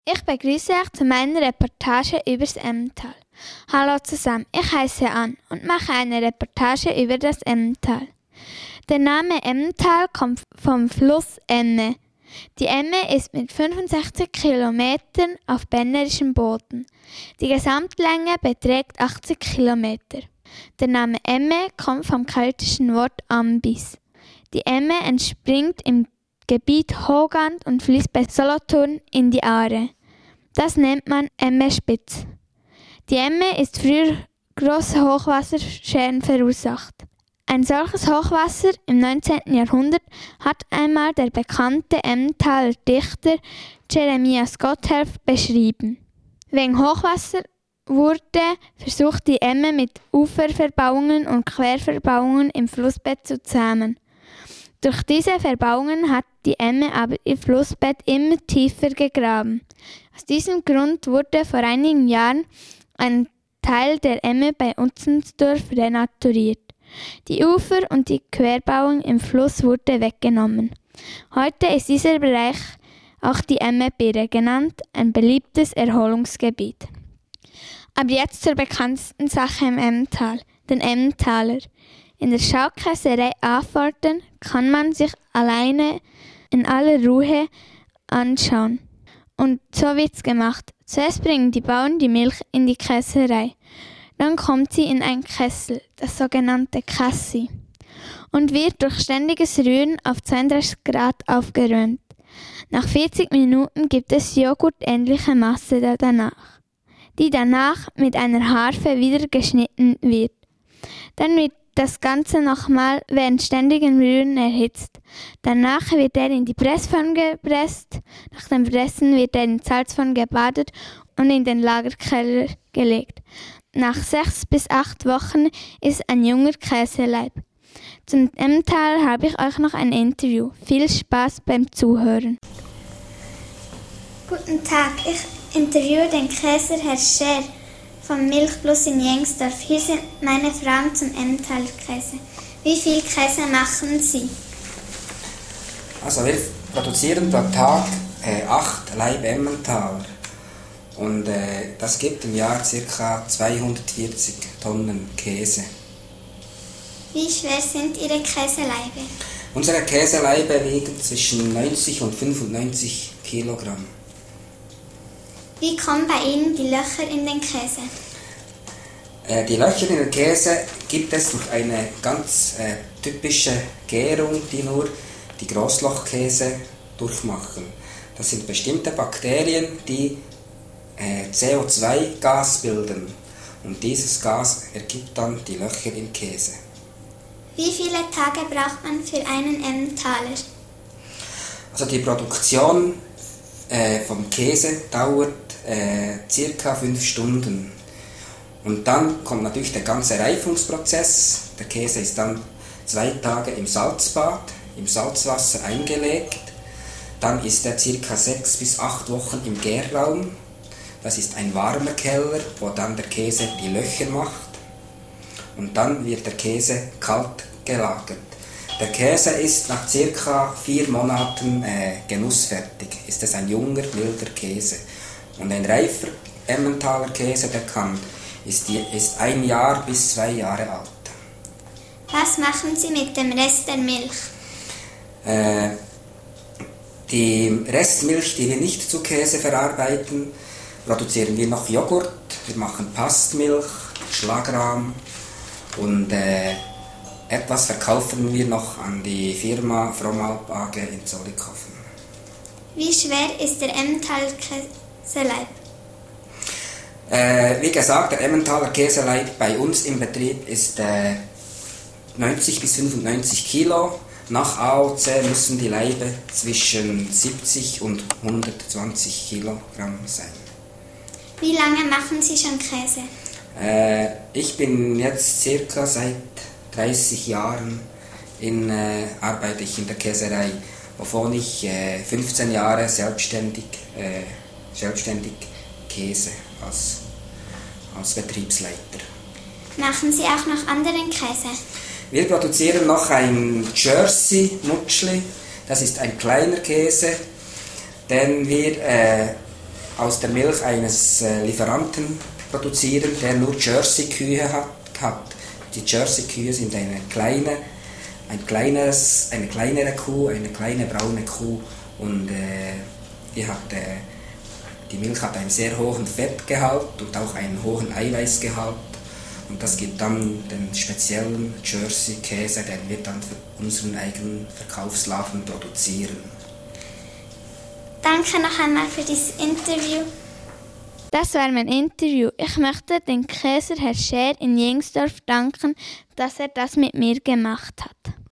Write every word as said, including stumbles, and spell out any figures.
Ich begrüße euch zu meiner Reportage über das Emmental. Hallo zusammen, ich heiße Ann und mache eine Reportage über das Emmental. Der Name Emmental kommt vom Fluss Emme. Die Emme ist mit fünfundsechzig Kilometern auf bernerischem Boden. Die Gesamtlänge beträgt achtzig Kilometer. Der Name Emme kommt vom keltischen Wort Ambis. Die Emme entspringt im Gebiet Hogand und fließt bei Solothurn in die Aare. Das nennt man Emme-Spitz. Die Emme ist früher grosse Hochwasserschäden verursacht. Ein solches Hochwasser im neunzehnten Jahrhundert hat einmal der bekannte Emmentaler Dichter Jeremias Gotthelf beschrieben. Wegen Hochwasser wurde versucht, die Emme mit Uferverbauungen und Querverbauungen im Flussbett zu zähmen. Durch diese Verbauungen hat die Emme aber ihr Flussbett immer tiefer gegraben. Aus diesem Grund wurde vor einigen Jahren ein Teil der Emme bei Utzensdorf renaturiert. Die Ufer und die Querbauung im Fluss wurde weggenommen. Heute ist dieser Bereich auch die Emme-Birre genannt, ein beliebtes Erholungsgebiet. Aber jetzt zur bekanntesten Sache im Emmental, den Emmentaler. In der Schaukäserei Affoltern kann man sich alleine in aller Ruhe anschauen. Und so wird's gemacht. Zuerst bringen die Bauern die Milch in die Käserei. Dann kommt sie in einen Kessel, das sogenannte Kassi, und wird durch ständiges Rühren auf zweiunddreißig Grad aufgerührt. Nach vierzig Minuten gibt es joghurtähnliche Masse danach, die danach mit einer Harfe wieder geschnitten wird. Dann wird das Ganze nochmal während ständigem Rühren erhitzt. Danach wird er in die Pressform gepresst. Nach dem Pressen wird er in Salzform gebadet und in den Lagerkeller gelegt. Nach sechs bis acht Wochen ist ein junger Käseleib. Zum Emmental habe ich euch noch ein Interview. Viel Spaß beim Zuhören. Guten Tag, ich interviewe den Käser Herr Scher vom Milchplus in Jengsdorf. Hier sind meine Fragen zum Emmentaler Käse. Wie viel Käse machen Sie? Also wir produzieren pro Tag äh, acht Laib Emmentaler. Und äh, das gibt im Jahr ca. zweihundertvierzig Tonnen Käse. Wie schwer sind Ihre Käseleibe? Unsere Käseleibe wiegen zwischen neunzig und fünfundneunzig Kilogramm. Wie kommen bei Ihnen die Löcher in den Käse? Äh, die Löcher in den Käse gibt es durch eine ganz äh, typische Gärung, die nur die Großlochkäse durchmachen. Das sind bestimmte Bakterien, die C O zwei Gas bilden, und dieses Gas ergibt dann die Löcher im Käse. Wie viele Tage braucht man für einen Emmentaler? Also die Produktion äh, vom Käse dauert äh, circa fünf Stunden, und dann kommt natürlich der ganze Reifungsprozess. Der Käse ist dann zwei Tage im Salzbad, im Salzwasser eingelegt, dann ist er circa sechs bis acht Wochen im Gärraum. Das ist ein warmer Keller, wo dann der Käse die Löcher macht, und dann wird der Käse kalt gelagert. Der Käse ist nach circa vier Monaten äh, genussfertig. Ist es ein junger, wilder Käse. Und ein reifer Emmentaler Käse, der kann, ist, die, ist ein Jahr bis zwei Jahre alt. Was machen Sie mit dem Rest der Milch? Äh, die Restmilch, die wir nicht zu Käse verarbeiten, produzieren wir noch Joghurt, wir machen Pastmilch, Schlagrahm, und äh, etwas verkaufen wir noch an die Firma Fromalp A G in Zollikofen. Wie schwer ist der Emmentaler Käseleib? Äh, wie gesagt, der Emmentaler Käseleib bei uns im Betrieb ist äh, neunzig bis fünfundneunzig Kilo. Nach A O C müssen die Laibe zwischen siebzig und hundertzwanzig Kilogramm sein. Wie lange machen Sie schon Käse? Äh, ich bin jetzt circa seit dreißig Jahren in, äh, arbeite ich in der Käserei, wovon ich äh, fünfzehn Jahre selbstständig, äh, selbstständig Käse als, als Betriebsleiter. Machen Sie auch noch anderen Käse? Wir produzieren noch ein Jersey Mutschli. Das ist ein kleiner Käse, den wir äh, aus der Milch eines äh, Lieferanten produzieren, der nur Jersey-Kühe hat, hat. Die Jersey-Kühe sind eine kleine, ein kleineres, eine kleinere Kuh, eine kleine braune Kuh und äh, die, hat, äh, die Milch hat einen sehr hohen Fettgehalt und auch einen hohen Eiweißgehalt und das gibt dann den speziellen Jersey-Käse, den wir dann für unseren eigenen Verkaufsladen produzieren. Danke noch einmal für dieses Interview. Das war mein Interview. Ich möchte den Käser Herr Scher in Jengsdorf danken, dass er das mit mir gemacht hat.